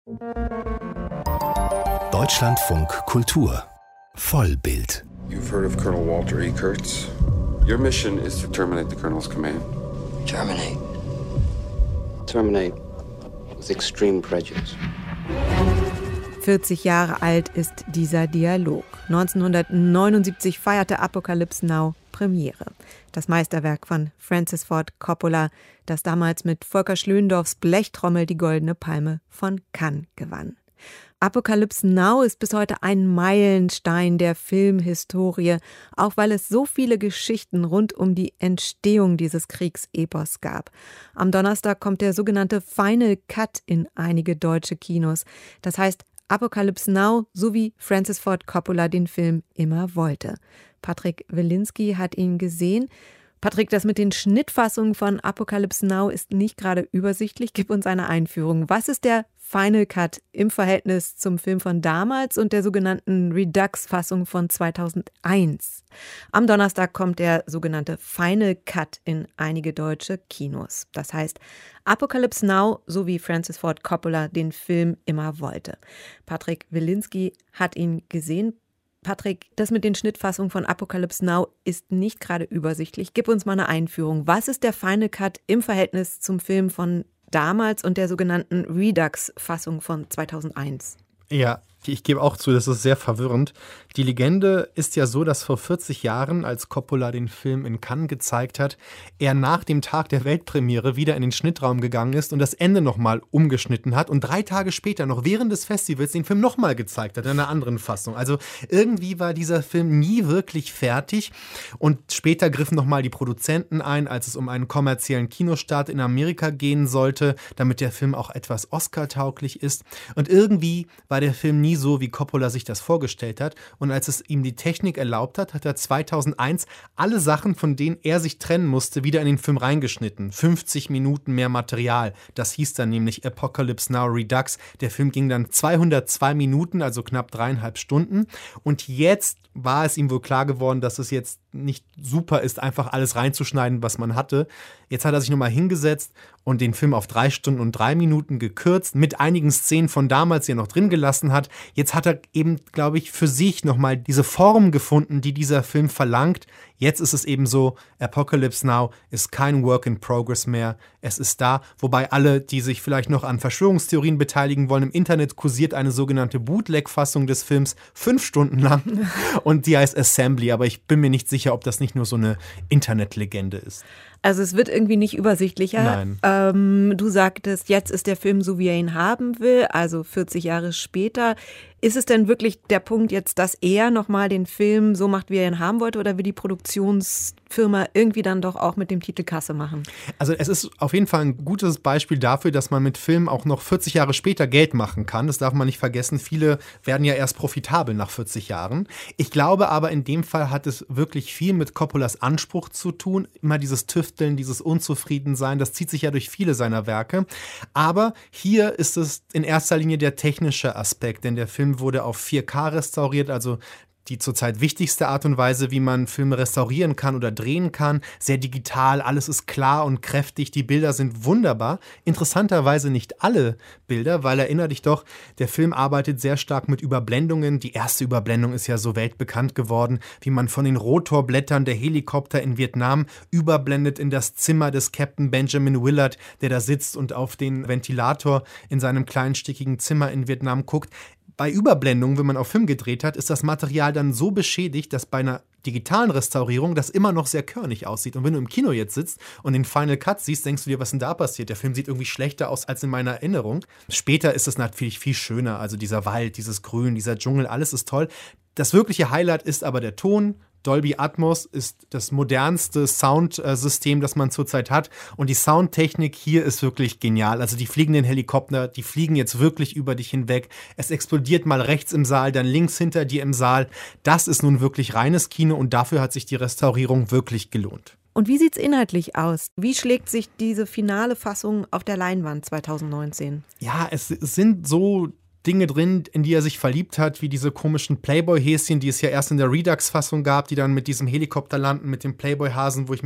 Deutschlandfunk Kultur Vollbild. You've heard of Colonel Walter E. Kurtz. Your mission is to terminate the Colonel's command. Terminate. Terminate with extreme prejudice. 40 Jahre alt ist dieser Dialog. 1979 feierte Apocalypse Now Premiere. Das Meisterwerk von Francis Ford Coppola, das damals mit Volker Schlöndorffs Blechtrommel die Goldene Palme von Cannes gewann. Apocalypse Now ist bis heute ein Meilenstein der Filmhistorie, auch weil es so viele Geschichten rund um die Entstehung dieses Kriegsepos gab. Am Donnerstag kommt der sogenannte Final Cut in einige deutsche Kinos. Das heißt, Apocalypse Now, so wie Francis Ford Coppola den Film immer wollte. Patrick Wilinski hat ihn gesehen. Patrick, das mit den Schnittfassungen von Apocalypse Now ist nicht gerade übersichtlich. Gib uns eine Einführung. Was ist der Final Cut im Verhältnis zum Film von damals und der sogenannten Redux-Fassung von 2001? Am Donnerstag kommt der sogenannte Final Cut in einige deutsche Kinos. Das heißt, Apocalypse Now, so wie Francis Ford Coppola den Film immer wollte. Patrick Wilinski hat ihn gesehen. Patrick, das mit den Schnittfassungen von Apocalypse Now ist nicht gerade übersichtlich. Gib uns mal eine Einführung. Was ist der Final Cut im Verhältnis zum Film von damals und der sogenannten Redux-Fassung von 2001? Ja, ich gebe auch zu, das ist sehr verwirrend. Die Legende ist ja so, dass vor 40 Jahren, als Coppola den Film in Cannes gezeigt hat, er nach dem Tag der Weltpremiere wieder in den Schnittraum gegangen ist und das Ende nochmal umgeschnitten hat und 3 Tage später, noch während des Festivals, den Film nochmal gezeigt hat, in einer anderen Fassung. Also irgendwie war dieser Film nie wirklich fertig und später griffen nochmal die Produzenten ein, als es um einen kommerziellen Kinostart in Amerika gehen sollte, damit der Film auch etwas Oscar-tauglich ist. Und irgendwie war der Film nie so, wie Coppola sich das vorgestellt hat. Und als es ihm die Technik erlaubt hat, hat er 2001 alle Sachen, von denen er sich trennen musste, wieder in den Film reingeschnitten. 50 Minuten mehr Material. Das hieß dann nämlich Apocalypse Now Redux. Der Film ging dann 202 Minuten, also knapp 3,5 Stunden. Und jetzt war es ihm wohl klar geworden, dass es jetzt nicht super ist, einfach alles reinzuschneiden, was man hatte. Jetzt hat er sich nochmal hingesetzt und den Film auf 3 Stunden und 3 Minuten gekürzt, mit einigen Szenen von damals, die er noch drin gelassen hat. Jetzt hat er eben, glaube ich, für sich nochmal diese Form gefunden, die dieser Film verlangt. Jetzt ist es eben so, Apocalypse Now ist kein Work in Progress mehr. Es ist da, wobei alle, die sich vielleicht noch an Verschwörungstheorien beteiligen wollen, im Internet kursiert eine sogenannte Bootleg-Fassung des Films 5 Stunden lang und die heißt Assembly, aber ich bin mir nicht sicher, ob das nicht nur so eine Internetlegende ist. Also es wird irgendwie nicht übersichtlicher. Nein. Du sagtest, jetzt ist der Film so, wie er ihn haben will, also 40 Jahre später. Ist es denn wirklich der Punkt jetzt, dass er nochmal den Film so macht, wie er ihn haben wollte, oder will die Produktionsfirma irgendwie dann doch auch mit dem Titel Kasse machen? Also es ist auf jeden Fall ein gutes Beispiel dafür, dass man mit Filmen auch noch 40 Jahre später Geld machen kann. Das darf man nicht vergessen. Viele werden ja erst profitabel nach 40 Jahren. Ich glaube aber, in dem Fall hat es wirklich viel mit Coppolas Anspruch zu tun. Immer dieses Tüfteln, dieses Unzufriedensein, das zieht sich ja durch viele seiner Werke. Aber hier ist es in erster Linie der technische Aspekt, denn der Film wurde auf 4K restauriert, also die zurzeit wichtigste Art und Weise, wie man Filme restaurieren kann oder drehen kann. Sehr digital, alles ist klar und kräftig, die Bilder sind wunderbar. Interessanterweise nicht alle Bilder, weil erinner dich doch, der Film arbeitet sehr stark mit Überblendungen. Die erste Überblendung ist ja so weltbekannt geworden, wie man von den Rotorblättern der Helikopter in Vietnam überblendet in das Zimmer des Captain Benjamin Willard, der da sitzt und auf den Ventilator in seinem kleinen stickigen Zimmer in Vietnam guckt. Bei Überblendungen, wenn man auf Film gedreht hat, ist das Material dann so beschädigt, dass bei einer digitalen Restaurierung das immer noch sehr körnig aussieht. Und wenn du im Kino jetzt sitzt und den Final Cut siehst, denkst du dir, was denn da passiert? Der Film sieht irgendwie schlechter aus als in meiner Erinnerung. Später ist es natürlich viel schöner. Also dieser Wald, dieses Grün, dieser Dschungel, alles ist toll. Das wirkliche Highlight ist aber der Ton. Dolby Atmos ist das modernste Soundsystem, das man zurzeit hat. Und die Soundtechnik hier ist wirklich genial. Also die fliegenden Helikopter, die fliegen jetzt wirklich über dich hinweg. Es explodiert mal rechts im Saal, dann links hinter dir im Saal. Das ist nun wirklich reines Kino und dafür hat sich die Restaurierung wirklich gelohnt. Und wie sieht's inhaltlich aus? Wie schlägt sich diese finale Fassung auf der Leinwand 2019? Ja, es sind so Dinge drin, in die er sich verliebt hat, wie diese komischen Playboy-Häschen, die es ja erst in der Redux-Fassung gab, die dann mit diesem Helikopter landen, mit dem Playboy-Hasen, wo ich mich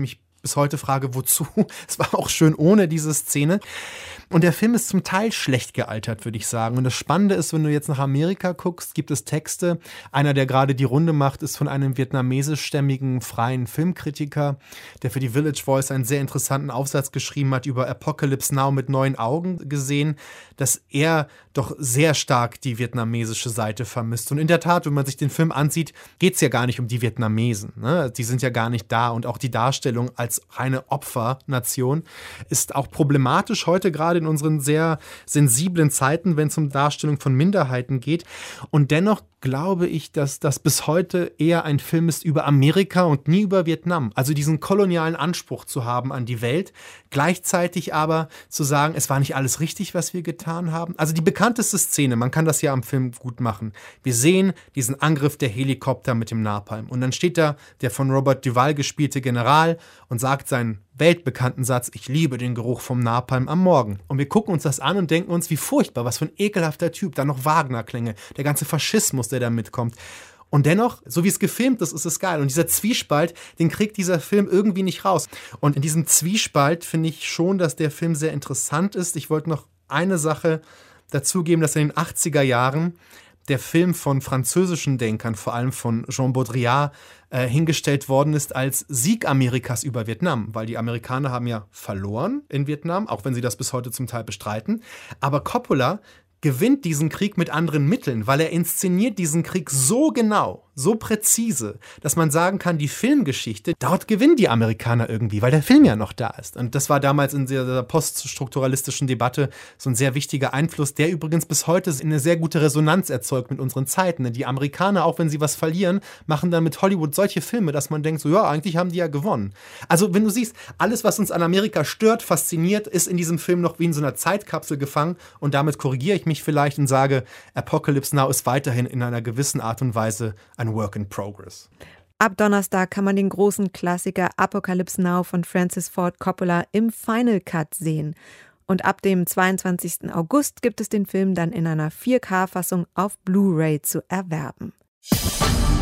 bis heute frage, wozu. Es war auch schön ohne diese Szene. Und der Film ist zum Teil schlecht gealtert, würde ich sagen. Und das Spannende ist, wenn du jetzt nach Amerika guckst, gibt es Texte. Einer, der gerade die Runde macht, ist von einem vietnamesischstämmigen freien Filmkritiker, der für die Village Voice einen sehr interessanten Aufsatz geschrieben hat über Apocalypse Now mit neuen Augen gesehen, dass er doch sehr stark die vietnamesische Seite vermisst. Und in der Tat, wenn man sich den Film ansieht, geht es ja gar nicht um die Vietnamesen. Ne? Die sind ja gar nicht da. Und auch die Darstellung als reine Opfernation ist auch problematisch heute, gerade in unseren sehr sensiblen Zeiten, wenn es um Darstellung von Minderheiten geht. Und dennoch glaube ich, dass das bis heute eher ein Film ist über Amerika und nie über Vietnam. Also diesen kolonialen Anspruch zu haben an die Welt, gleichzeitig aber zu sagen, es war nicht alles richtig, was wir getan haben. Also die bekannteste Szene, man kann das ja am Film gut machen. Wir sehen diesen Angriff der Helikopter mit dem Napalm. Und dann steht da der von Robert Duvall gespielte General und sagt seinen weltbekannten Satz, ich liebe den Geruch vom Napalm am Morgen. Und wir gucken uns das an und denken uns, wie furchtbar, was für ein ekelhafter Typ, dann noch Wagner-Klänge, der ganze Faschismus, der da mitkommt. Und dennoch, so wie es gefilmt ist, ist es geil. Und dieser Zwiespalt, den kriegt dieser Film irgendwie nicht raus. Und in diesem Zwiespalt finde ich schon, dass der Film sehr interessant ist. Ich wollte noch eine Sache dazugeben, dass in den 80er Jahren der Film von französischen Denkern, vor allem von Jean Baudrillard, hingestellt worden ist als Sieg Amerikas über Vietnam, weil die Amerikaner haben ja verloren in Vietnam, auch wenn sie das bis heute zum Teil bestreiten. Aber Coppola gewinnt diesen Krieg mit anderen Mitteln, weil er inszeniert diesen Krieg so genau, so präzise, dass man sagen kann, die Filmgeschichte, dort gewinnen die Amerikaner irgendwie, weil der Film ja noch da ist. Und das war damals in dieser poststrukturalistischen Debatte so ein sehr wichtiger Einfluss, der übrigens bis heute eine sehr gute Resonanz erzeugt mit unseren Zeiten. Denn die Amerikaner, auch wenn sie was verlieren, machen dann mit Hollywood solche Filme, dass man denkt, so ja, eigentlich haben die ja gewonnen. Also wenn du siehst, alles, was uns an Amerika stört, fasziniert, ist in diesem Film noch wie in so einer Zeitkapsel gefangen. Und damit korrigiere ich mich vielleicht und sage, Apocalypse Now ist weiterhin in einer gewissen Art und Weise ein Work in Progress. Ab Donnerstag kann man den großen Klassiker Apocalypse Now von Francis Ford Coppola im Final Cut sehen. Und ab dem 22. August gibt es den Film dann in einer 4K-Fassung auf Blu-ray zu erwerben.